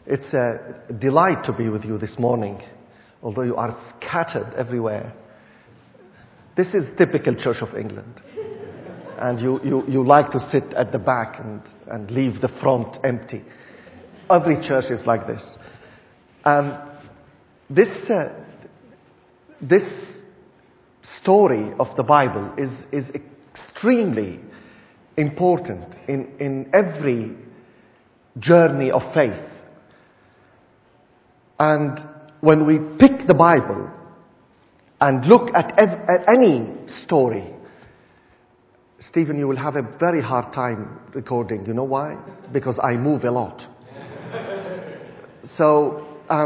It's a delight to be with you this morning, although you are scattered everywhere. This is typical Church of England. And you like to sit at the back and leave the front empty. Every church is like this. This story of the Bible is extremely important in every journey of faith. And when we pick the Bible and look at any story, Stephen, you will have a very hard time recording. You know why? Because I move a lot. So,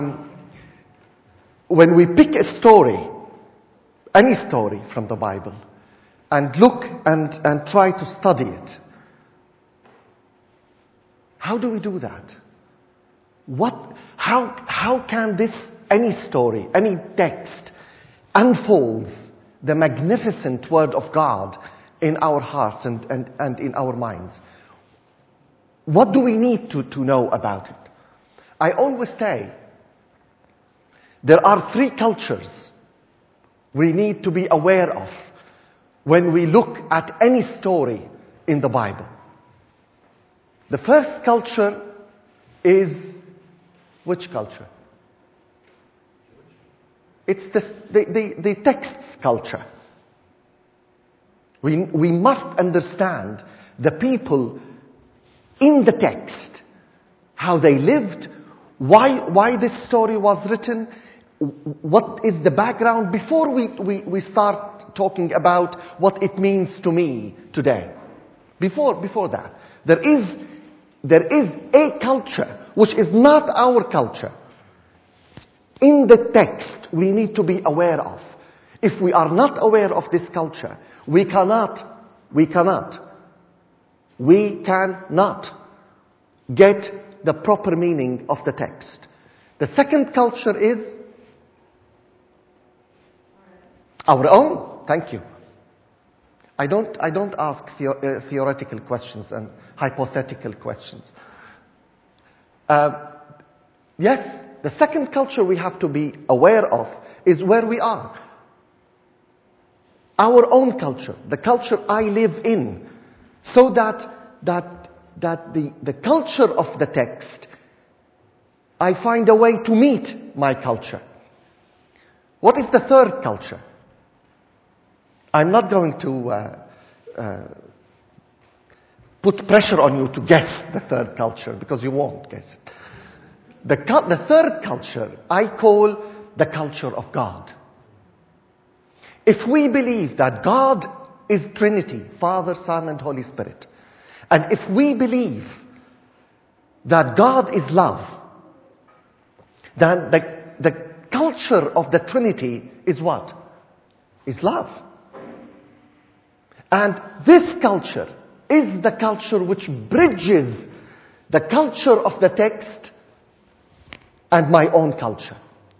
when we pick a story, any story from the Bible, and look and try to study it, how do we do that? How can any story, any text, unfolds the magnificent Word of God in our hearts and in our minds? What do we need to know about it? I always say, there are three cultures we need to be aware of when we look at any story in the Bible. The first culture is which culture? It's the text's culture. We must understand the people in the text, how they lived, why this story was written, what is the background, before we start talking about what it means to me today. Before that, there is a culture which is not our culture in the text we need to be aware of. If we are not aware of this culture, we cannot get the proper meaning of the text. The second culture is our own. Thank you. I don't ask theoretical questions and hypothetical questions. Yes, the second culture we have to be aware of is where we are. Our own culture, the culture I live in, so that the culture of the text, I find a way to meet my culture. What is the third culture? I'm not going to put pressure on you to guess the third culture, because you won't guess it. The third culture I call the culture of God. If we believe that God is Trinity, Father, Son, and Holy Spirit, and if we believe that God is love, then the culture of the Trinity is what? Is love. And this culture is the culture which bridges the culture of the text and my own culture.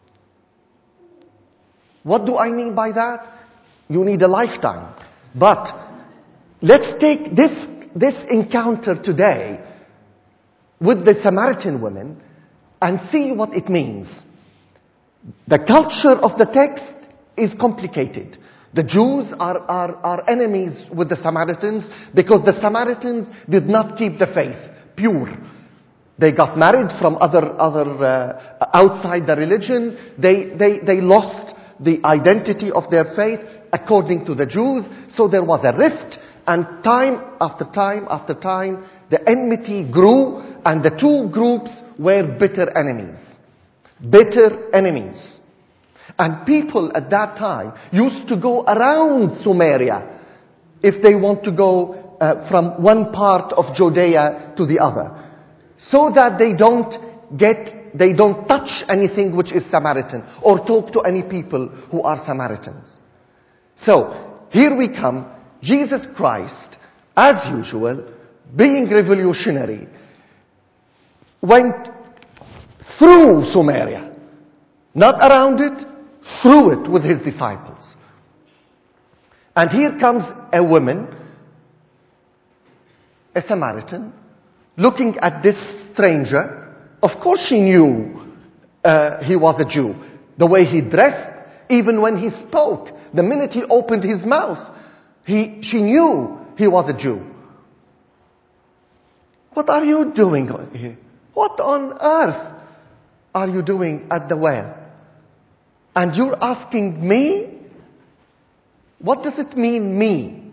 What do I mean by that? You need a lifetime. But let's take this encounter today with the Samaritan women and see what it means. The culture of the text is complicated. The Jews are enemies with the Samaritans because the Samaritans did not keep the faith pure. They got married from other outside the religion. They lost the identity of their faith according to the Jews. So there was a rift, and time after time after time, the enmity grew, and the two groups were bitter enemies. Bitter enemies. And people at that time used to go around Samaria if they want to go from one part of Judea to the other, so that they don't touch anything which is Samaritan or talk to any people who are Samaritans. So here we come. Jesus Christ, as usual, being revolutionary, went through Samaria, not around it, through it with his disciples. And here comes a woman, a Samaritan, looking at this stranger Of course she knew he was a Jew. The way he dressed, even when he spoke, the minute he opened his mouth, she knew he was a Jew. What are you doing here? What on earth are you doing at the well? And you're asking me? What does it mean, me?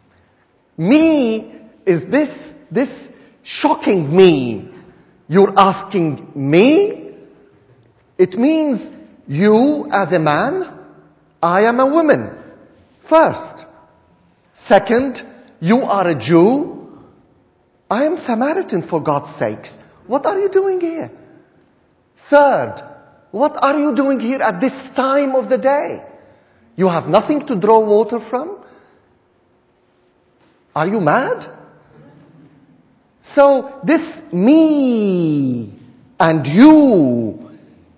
Me is this shocking me. You're asking me? It means you as a man, I am a woman. First. Second, you are a Jew. I am Samaritan, for God's sakes. What are you doing here? Third, what are you doing here at this time of the day? You have nothing to draw water from? Are you mad? So this me and you,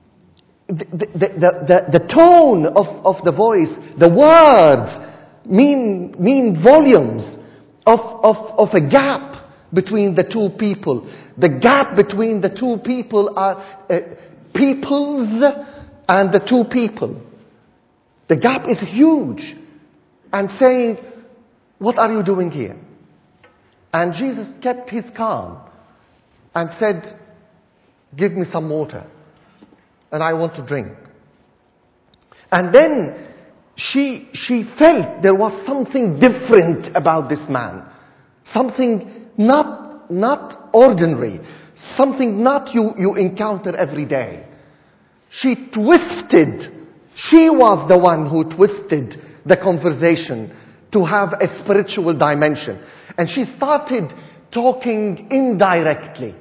the tone of the voice, the words mean volumes of a gap between the two people. The gap between the two people are peoples and the two people. The gap is huge. And saying, what are you doing here? And Jesus kept his calm and said, give me some water and I want to drink. And then she felt there was something different about this man. Something not ordinary. Something not you encounter every day. She twisted. She was the one who twisted the conversation to have a spiritual dimension. And she started talking indirectly.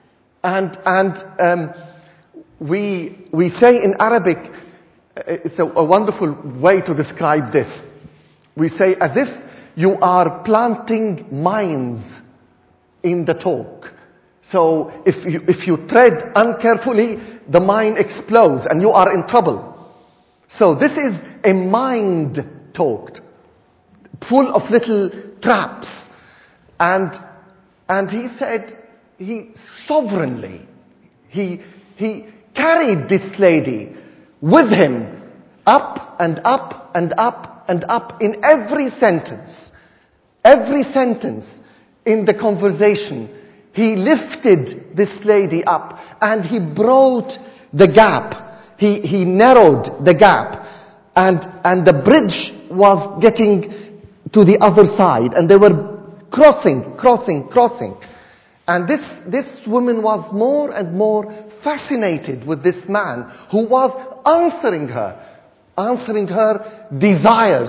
And we say in Arabic, it's a wonderful way to describe this. We say as if you are planting mines in the talk. So if you tread uncarefully, the mine explodes and you are in trouble. So this is a mind talk, full of little traps. And he said, he sovereignly, he carried this lady with him up and up and up and up in every sentence. Every sentence in the conversation, he lifted this lady up and he brought the gap. He narrowed the gap. And the bridge was getting to the other side. And they were crossing. And this woman was more and more fascinated with this man who was answering her desires,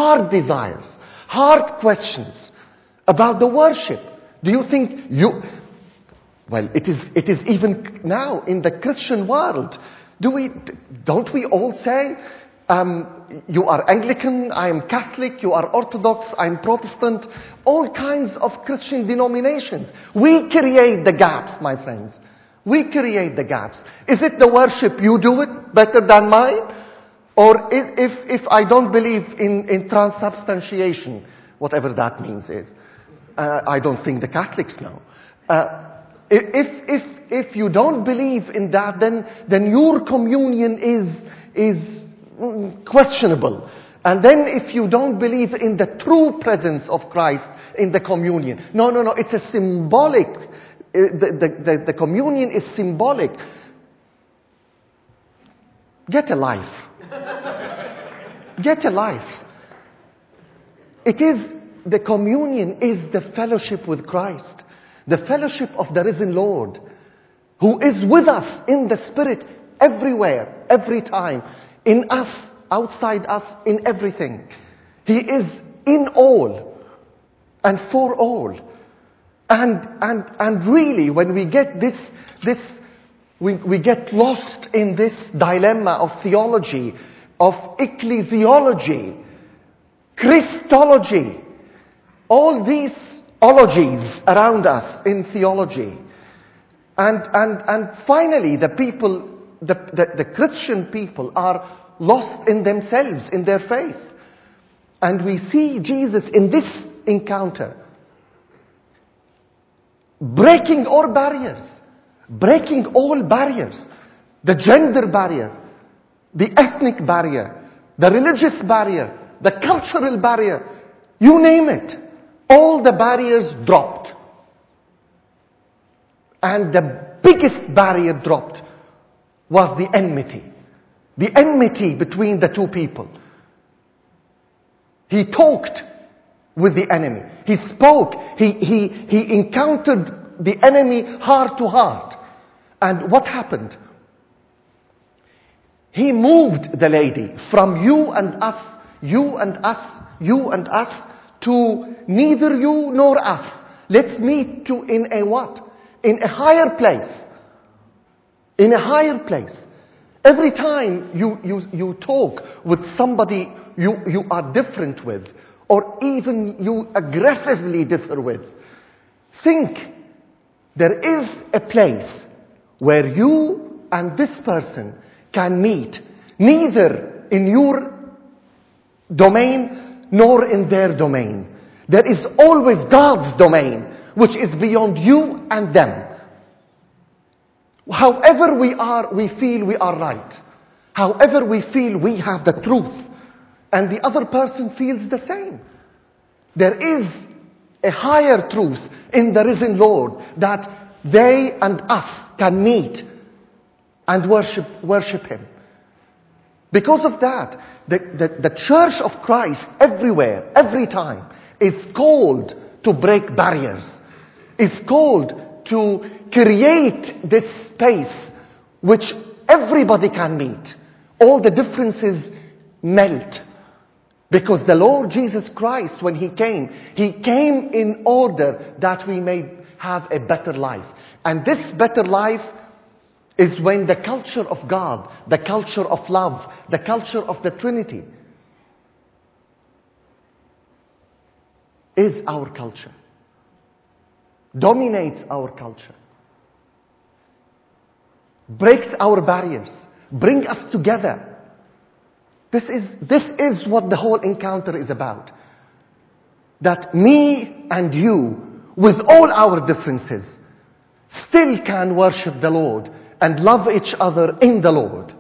hard questions about the worship. Do you think well, it is even now in the Christian world. Don't we all say, you are Anglican, I am Catholic, you are Orthodox, I am Protestant, all kinds of Christian denominations. We create the gaps, my friends. We create the gaps. Is it the worship you do it better than mine? Or if I don't believe in transubstantiation, whatever that means is, I don't think the Catholics know. If you don't believe in that, then your communion is questionable. And then if you don't believe in the true presence of Christ in the communion, no, it's a symbolic. The communion is symbolic. Get a life. Get a life. The communion is the fellowship with Christ. The fellowship of the risen Lord, who is with us in the Spirit everywhere, every time, in us, outside us, in everything. He is in all and for all. And really, when we get we get lost in this dilemma of theology, of ecclesiology, Christology, all these ologies around us in theology. And finally, the people, the Christian people are lost in themselves, in their faith. And we see Jesus in this encounter breaking all barriers, breaking all barriers. The gender barrier, the ethnic barrier, the religious barrier, the cultural barrier, you name it. All the barriers dropped. And the biggest barrier dropped was the enmity. The enmity between the two people. He talked with the enemy. He spoke. He encountered the enemy heart to heart. And what happened? He moved the lady from you and us, you and us, you and us, to neither you nor us. Let's meet in a what? In a higher place. In a higher place. Every time you talk with somebody you are different with, or even you aggressively differ with, think there is a place where you and this person can meet, neither in your domain nor in their domain. There is always God's domain, which is beyond you and them. However we feel we are right. However we feel we have the truth. And the other person feels the same. There is a higher truth in the risen Lord that they and us can meet and worship Him. Because of that, the Church of Christ everywhere, every time, is called to break barriers. Is called to create this space which everybody can meet. All the differences melt. Because the Lord Jesus Christ, when He came in order that we may have a better life. And this better life is when the culture of God, the culture of love, the culture of the Trinity is our culture. Dominates our culture. Breaks our barriers. Brings us together. This is what the whole encounter is about. That me and you, with all our differences, still can worship the Lord and love each other in the Lord.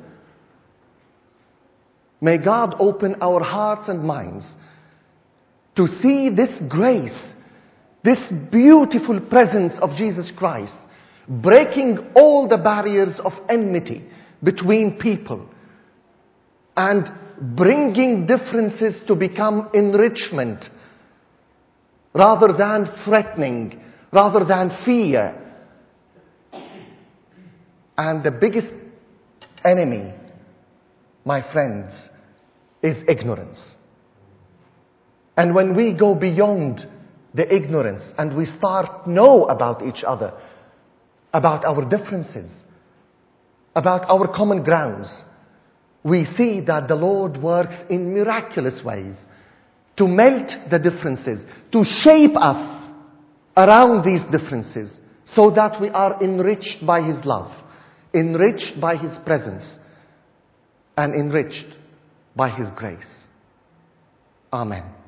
May God open our hearts and minds to see this grace, this beautiful presence of Jesus Christ, breaking all the barriers of enmity between people and bringing differences to become enrichment rather than threatening, rather than fear. And the biggest enemy, my friends, is ignorance. And when we go beyond the ignorance and we start know about each other, about our differences, about our common grounds, we see that the Lord works in miraculous ways to melt the differences, to shape us around these differences so that we are enriched by His love, enriched by His presence, and enriched by His grace. Amen.